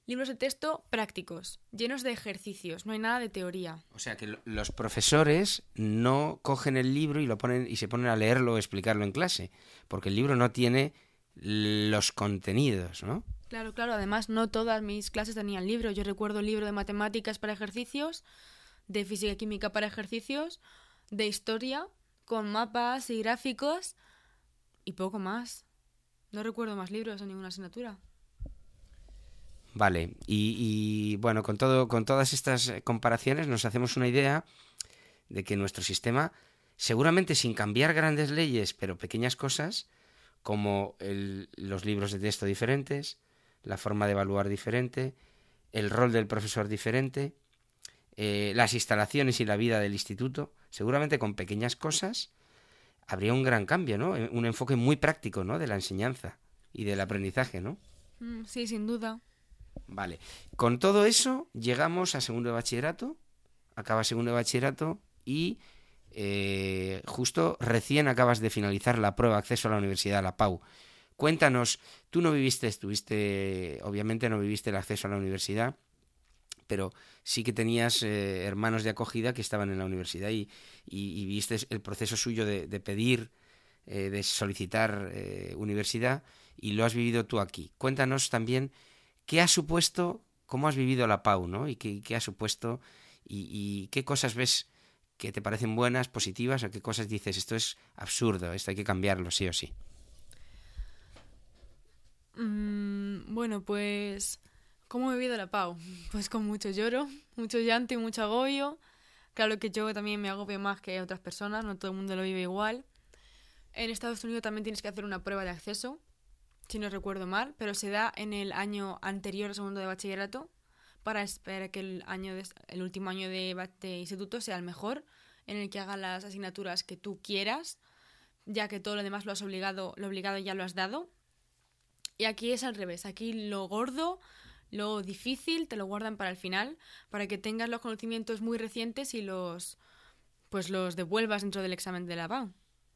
libros de texto prácticos, llenos de ejercicios, no hay nada de teoría. O sea que lo- los profesores no cogen el libro y lo ponen y se ponen a leerlo o explicarlo en clase, porque el libro no tiene los contenidos, ¿no? Claro, claro, además no todas mis clases tenían libro. Yo recuerdo libro de matemáticas para ejercicios, de física y química para ejercicios, de historia, con mapas y gráficos, y poco más. No recuerdo más libros en ninguna asignatura. Vale, y, y, bueno, con todo, con todas estas comparaciones nos hacemos una idea de que nuestro sistema, seguramente sin cambiar grandes leyes, pero pequeñas cosas, como el- los libros de texto diferentes, la forma de evaluar diferente, el rol del profesor diferente, eh, las instalaciones y la vida del instituto, seguramente con pequeñas cosas habría un gran cambio, ¿no? Un enfoque muy práctico, ¿no? De la enseñanza y del aprendizaje, ¿no? Mm, sí, sin duda. Vale. Con todo eso llegamos a segundo de bachillerato, acabas segundo de bachillerato y eh, justo recién acabas de finalizar la prueba de acceso a la universidad, la PAU. Cuéntanos, tú no viviste, estuviste, obviamente no viviste el acceso a la universidad, pero sí que tenías eh, hermanos de acogida que estaban en la universidad y, y, y viste el proceso suyo de, de pedir, eh, de solicitar eh, universidad y lo has vivido tú aquí. Cuéntanos también qué ha supuesto, cómo has vivido la PAU, ¿no? Y qué, qué ha supuesto y, y qué cosas ves que te parecen buenas, positivas, o qué cosas dices, esto es absurdo, esto hay que cambiarlo sí o sí. Mm, bueno, pues... ¿Cómo he vivido la PAU? Pues con mucho lloro, mucho llanto y mucho agobio. Claro que yo también me agobio más que otras personas, no todo el mundo lo vive igual. En Estados Unidos también tienes que hacer una prueba de acceso, si no recuerdo mal, pero se da en el año anterior al segundo de bachillerato para esperar que el, año de, el último año de, ba- de instituto sea el mejor, en el que hagas las asignaturas que tú quieras, ya que todo lo demás lo has obligado, lo obligado ya lo has dado. Y aquí es al revés, aquí lo gordo, lo difícil te lo guardan para el final, para que tengas los conocimientos muy recientes y los pues los devuelvas dentro del examen de la PAU.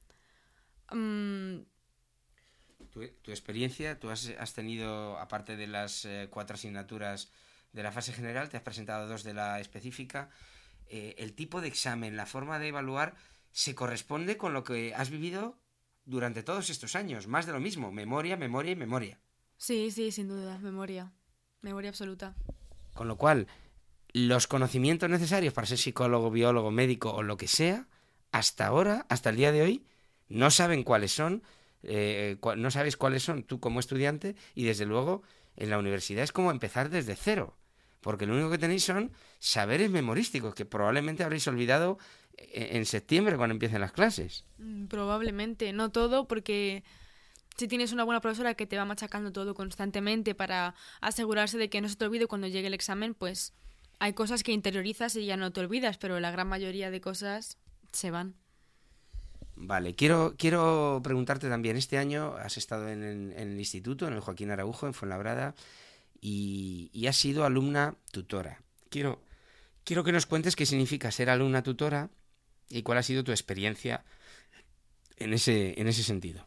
Mm, Tu, tu experiencia, tú has, has tenido, aparte de las eh, cuatro asignaturas de la fase general, te has presentado dos de la específica. Eh, el tipo de examen, la forma de evaluar, se corresponde con lo que has vivido durante todos estos años. Más de lo mismo, memoria, memoria y memoria. sí, sí, sin duda, memoria. Memoria absoluta. Con lo cual, los conocimientos necesarios para ser psicólogo, biólogo, médico o lo que sea, hasta ahora, hasta el día de hoy, no saben cuáles son, eh, cua- no sabes cuáles son tú como estudiante y desde luego en la universidad es como empezar desde cero, porque lo único que tenéis son saberes memorísticos que probablemente habréis olvidado e- en septiembre cuando empiecen las clases. Mm, Probablemente, no todo, porque si tienes una buena profesora que te va machacando todo constantemente para asegurarse de que no se te olvide cuando llegue el examen, pues hay cosas que interiorizas y ya no te olvidas, pero la gran mayoría de cosas se van. Vale, quiero, quiero preguntarte también, este año has estado en, el- en el instituto, en el Joaquín Araujo, en Fuenlabrada, y, y has sido alumna tutora. Quiero, quiero que nos cuentes qué significa ser alumna tutora y cuál ha sido tu experiencia en ese, en ese sentido.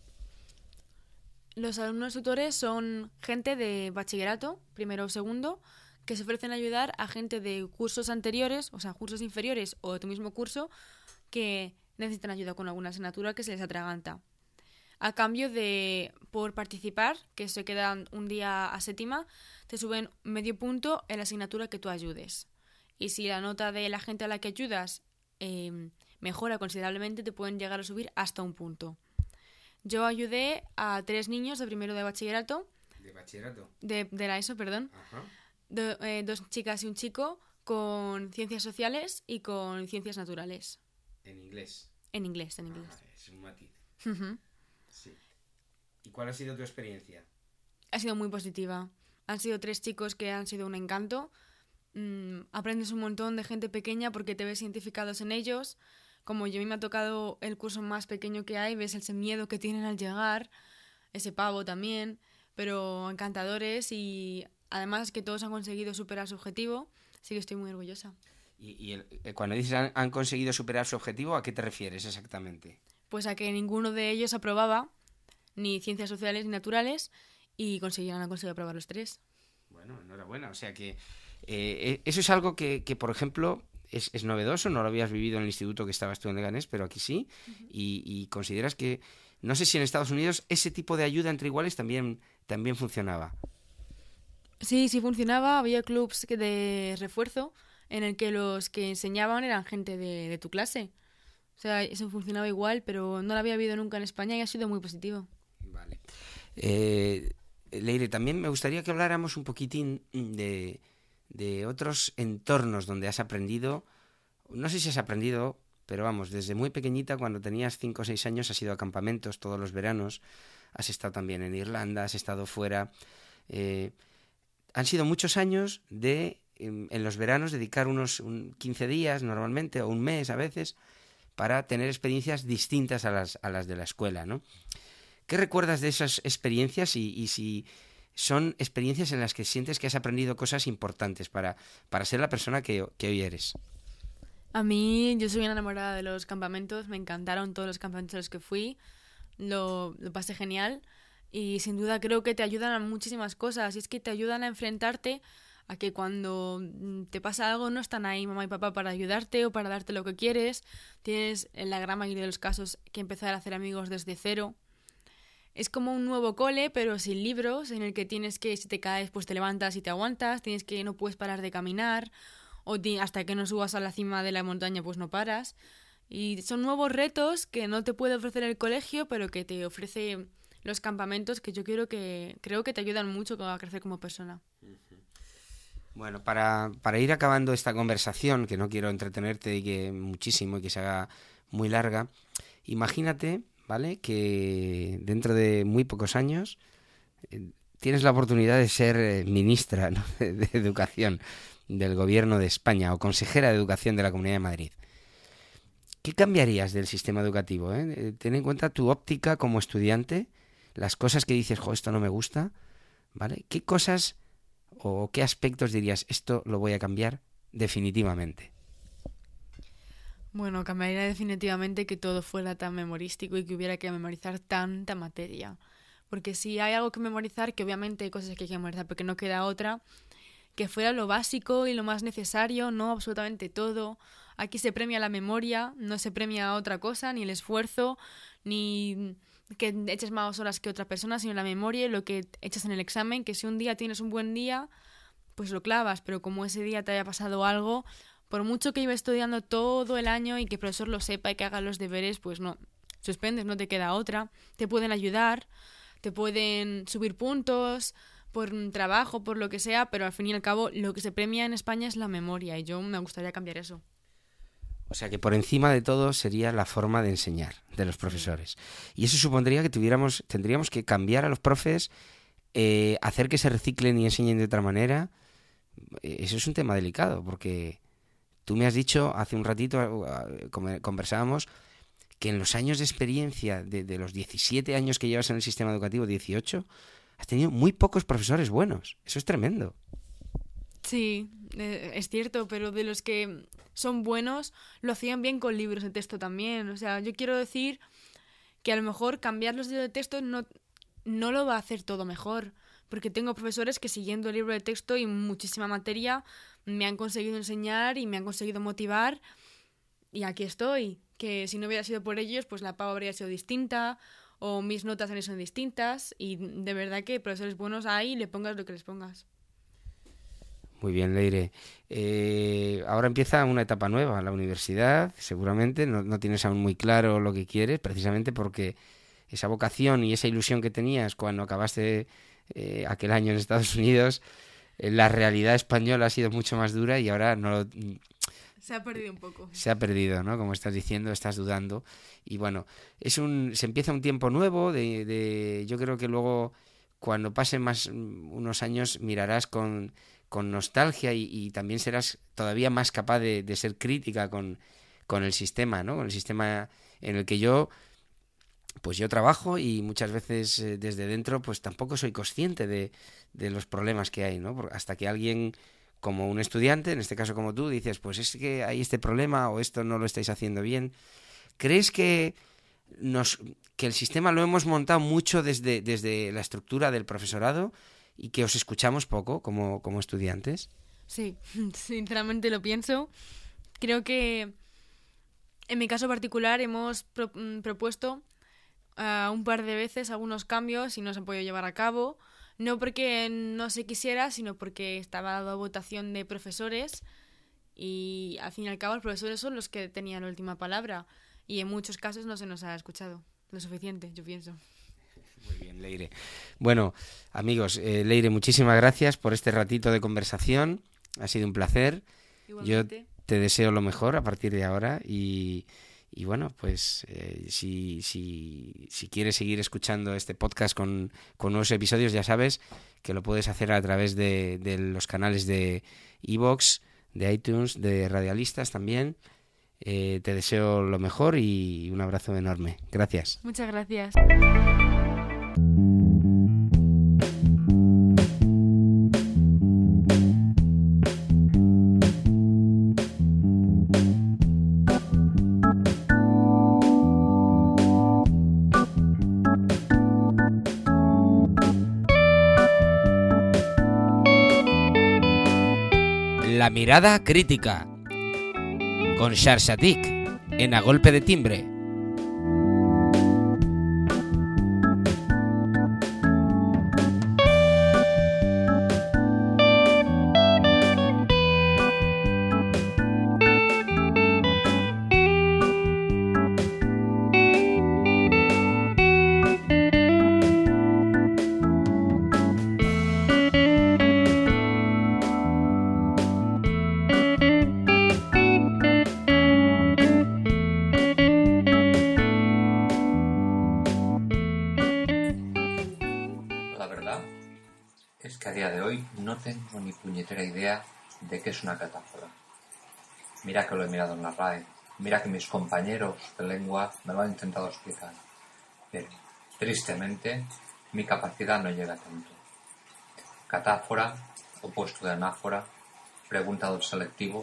Los alumnos tutores son gente de bachillerato, primero o segundo, que se ofrecen a ayudar a gente de cursos anteriores, o sea, cursos inferiores o de tu mismo curso, que necesitan ayuda con alguna asignatura que se les atraganta. A cambio de, por participar, que se quedan un día a séptima, te suben medio punto en la asignatura que tú ayudes. Y si la nota de la gente a la que ayudas eh, mejora considerablemente, te pueden llegar a subir hasta un punto. Yo ayudé a tres niños de primero de bachillerato, ¿De bachillerato? de, de la ESO, perdón, Ajá. do- eh, dos chicas y un chico con ciencias sociales y con ciencias naturales. En inglés. En inglés, en inglés. Ah, es un matiz. Ujú. Sí. ¿Y cuál ha sido tu experiencia? Ha sido muy positiva. Han sido tres chicos que han sido un encanto. Mm, aprendes un montón de gente pequeña porque te ves identificados en ellos. Como yo a mí me ha tocado el curso más pequeño que hay, ves ese miedo que tienen al llegar, ese pavo también, pero encantadores y además que todos han conseguido superar su objetivo, sí que estoy muy orgullosa. Y, y el- eh, cuando dices han, han conseguido superar su objetivo, ¿a qué te refieres exactamente? Pues a que ninguno de ellos aprobaba ni ciencias sociales ni naturales y consiguieron, han conseguido aprobar los tres. Bueno, enhorabuena. O sea que eh, eso es algo que, que por ejemplo, es, es novedoso, no lo habías vivido en el instituto que estabas tú en Leganés, pero aquí sí, uh-huh. y, y consideras que, no sé si en Estados Unidos ese tipo de ayuda entre iguales también, también funcionaba. Sí, sí funcionaba, había clubs de refuerzo en el que los que enseñaban eran gente de, de tu clase. O sea, eso funcionaba igual, pero no lo había habido nunca en España y ha sido muy positivo. Vale. Eh, Leire, también me gustaría que habláramos un poquitín de, de otros entornos donde has aprendido. No sé si has aprendido, pero vamos, desde muy pequeñita, cuando tenías cinco o seis años, has ido a campamentos todos los veranos, has estado también en Irlanda, has estado fuera. Eh, han sido muchos años de, en, en los veranos, dedicar unos un, quince días normalmente, o un mes a veces, para tener experiencias distintas a las, a las de la escuela, ¿no? ¿Qué recuerdas de esas experiencias y, y si son experiencias en las que sientes que has aprendido cosas importantes para, para ser la persona que, que hoy eres? A mí, yo soy una enamorada de los campamentos, me encantaron todos los campamentos a los que fui, lo, lo pasé genial y sin duda creo que te ayudan a muchísimas cosas y es que te ayudan a enfrentarte a que cuando te pasa algo no están ahí mamá y papá para ayudarte o para darte lo que quieres. Tienes, en la gran mayoría de los casos, que empezar a hacer amigos desde cero. Es como un nuevo cole, pero sin libros, en el que tienes que, si te caes, pues te levantas y te aguantas. Tienes que, no puedes parar de caminar, o ti, hasta que no subas a la cima de la montaña, pues no paras. Y son nuevos retos que no te puede ofrecer el colegio, pero que te ofrece los campamentos, que yo quiero que, creo que te ayudan mucho a crecer como persona. Bueno, para, para ir acabando esta conversación, que no quiero entretenerte y que muchísimo y que se haga muy larga, imagínate, ¿vale?, que dentro de muy pocos años eh, tienes la oportunidad de ser eh, ministra, ¿no?, de, de Educación del Gobierno de España o consejera de Educación de la Comunidad de Madrid. ¿Qué cambiarías del sistema educativo? Eh? Ten en cuenta tu óptica como estudiante, las cosas que dices, jo, esto no me gusta, ¿vale? ¿Qué cosas o qué aspectos dirías, esto lo voy a cambiar definitivamente? Bueno, cambiaría definitivamente que todo fuera tan memorístico y que hubiera que memorizar tanta materia. Porque si hay algo que memorizar, que obviamente hay cosas que hay que memorizar porque no queda otra, que fuera lo básico y lo más necesario, no absolutamente todo. Aquí se premia la memoria, no se premia otra cosa, ni el esfuerzo, ni que eches más horas que otra persona, sino la memoria y lo que echas en el examen, que si un día tienes un buen día, pues lo clavas, pero como ese día te haya pasado algo, por mucho que iba estudiando todo el año y que el profesor lo sepa y que haga los deberes, pues no, suspendes, no te queda otra. Te pueden ayudar, te pueden subir puntos por un trabajo, por lo que sea, pero al fin y al cabo lo que se premia en España es la memoria y yo me gustaría cambiar eso. O sea que por encima de todo sería la forma de enseñar de los profesores. Y eso supondría que tuviéramos, tendríamos que cambiar a los profes, eh, hacer que se reciclen y enseñen de otra manera. Eso es un tema delicado, porque tú me has dicho hace un ratito, conversábamos, que en los años de experiencia, de, de los diecisiete años que llevas en el sistema educativo, dieciocho, has tenido muy pocos profesores buenos. Eso es tremendo. Sí, eh, es cierto, pero de los que son buenos lo hacían bien con libros de texto también. O sea, yo quiero decir que a lo mejor cambiar los libros de texto no, no lo va a hacer todo mejor, porque tengo profesores que siguiendo el libro de texto y muchísima materia me han conseguido enseñar y me han conseguido motivar y aquí estoy, que si no hubiera sido por ellos pues la pava habría sido distinta o mis notas habrían sido distintas y de verdad que profesores buenos hay, le pongas lo que les pongas. Muy bien, Leire. Eh, ahora empieza una etapa nueva, la universidad, seguramente. No, no tienes aún muy claro lo que quieres, precisamente porque esa vocación y esa ilusión que tenías cuando acabaste eh, aquel año en Estados Unidos, eh, la realidad española ha sido mucho más dura y ahora no lo... Se ha perdido un poco. Se ha perdido, ¿no? Como estás diciendo, estás dudando. Y bueno, es un se empieza un tiempo nuevo. De, de yo creo que luego, cuando pasen más unos años, mirarás con... con nostalgia y, y también serás todavía más capaz de, de ser crítica con, con el sistema, ¿no? Con el sistema en el que yo, pues yo trabajo y muchas veces eh, desde dentro pues tampoco soy consciente de, de los problemas que hay, ¿no? Porque hasta que alguien, como un estudiante, en este caso como tú, dices, pues es que hay este problema o esto no lo estáis haciendo bien. ¿Crees que nos que el sistema lo hemos montado mucho desde, desde la estructura del profesorado y que os escuchamos poco como, como estudiantes? Sí, sinceramente lo pienso. Creo que en mi caso particular hemos pro- propuesto uh, un par de veces algunos cambios y no se han podido llevar a cabo. No porque no se quisiera, sino porque estaba dado a votación de profesores y al fin y al cabo los profesores son los que tenían la última palabra y en muchos casos no se nos ha escuchado lo suficiente, yo pienso. Muy bien, Leire. Bueno, amigos, eh, Leire, muchísimas gracias por este ratito de conversación. Ha sido un placer. Igualmente. Yo te deseo lo mejor a partir de ahora y, y bueno, pues eh, si, si, si quieres seguir escuchando este podcast con, con nuevos episodios, ya sabes que lo puedes hacer a través de, de los canales de iVoox, de iTunes, de Radialistas también. Eh, te deseo lo mejor y un abrazo enorme. Gracias. Muchas gracias. La mirada crítica con Sharsatik en A Golpe de Timbre. tengo ni puñetera idea de qué es una catáfora. Mira que lo he mirado en la R A E, mira que mis compañeros de lengua me lo han intentado explicar, pero tristemente mi capacidad no llega tanto. Catáfora, opuesto de anáfora, pregunta del selectivo.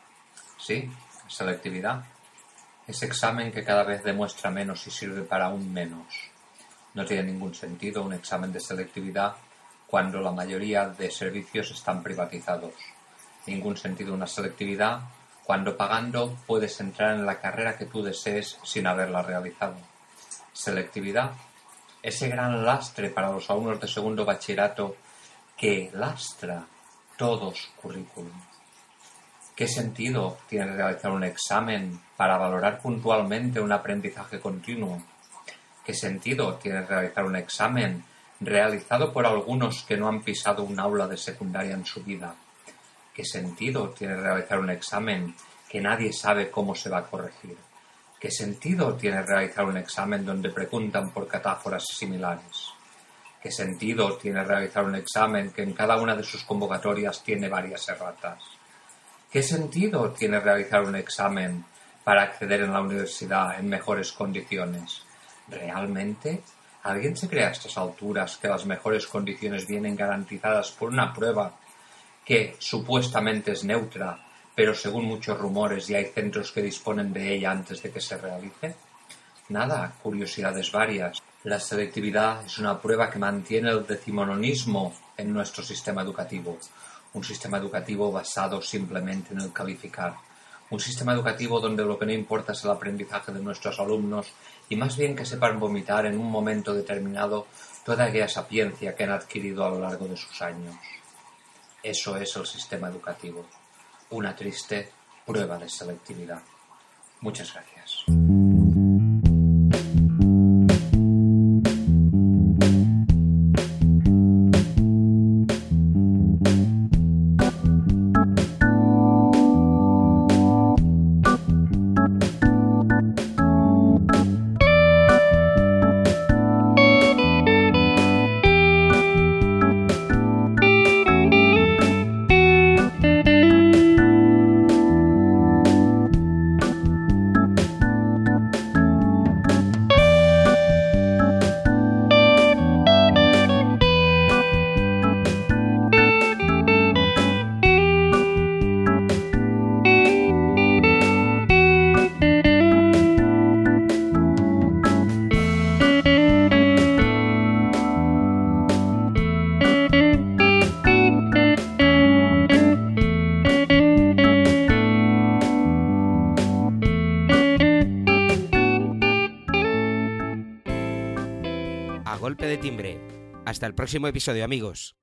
Sí, selectividad. Ese examen que cada vez demuestra menos y sirve para aún menos. No tiene ningún sentido un examen de selectividad cuando la mayoría de servicios están privatizados. Ningún sentido una selectividad cuando pagando puedes entrar en la carrera que tú desees sin haberla realizado. Selectividad, ese gran lastre para los alumnos de segundo bachillerato que lastra todos currículum. ¿Qué sentido tiene realizar un examen para valorar puntualmente un aprendizaje continuo? ¿Qué sentido tiene realizar un examen realizado por algunos que no han pisado un aula de secundaria en su vida? ¿Qué sentido tiene realizar un examen que nadie sabe cómo se va a corregir? ¿Qué sentido tiene realizar un examen donde preguntan por catáforas similares? ¿Qué sentido tiene realizar un examen que en cada una de sus convocatorias tiene varias erratas? ¿Qué sentido tiene realizar un examen para acceder en la universidad en mejores condiciones? ¿Realmente alguien se cree a estas alturas que las mejores condiciones vienen garantizadas por una prueba que supuestamente es neutra, pero según muchos rumores ya hay centros que disponen de ella antes de que se realice? Nada, curiosidades varias. La selectividad es una prueba que mantiene el decimonónismo en nuestro sistema educativo. Un sistema educativo basado simplemente en el calificar. Un sistema educativo donde lo que no importa es el aprendizaje de nuestros alumnos y más bien que sepan vomitar en un momento determinado toda aquella sapiencia que han adquirido a lo largo de sus años. Eso es el sistema educativo. Una triste prueba de selectividad. Muchas gracias. timbre. Hasta el próximo episodio, amigos.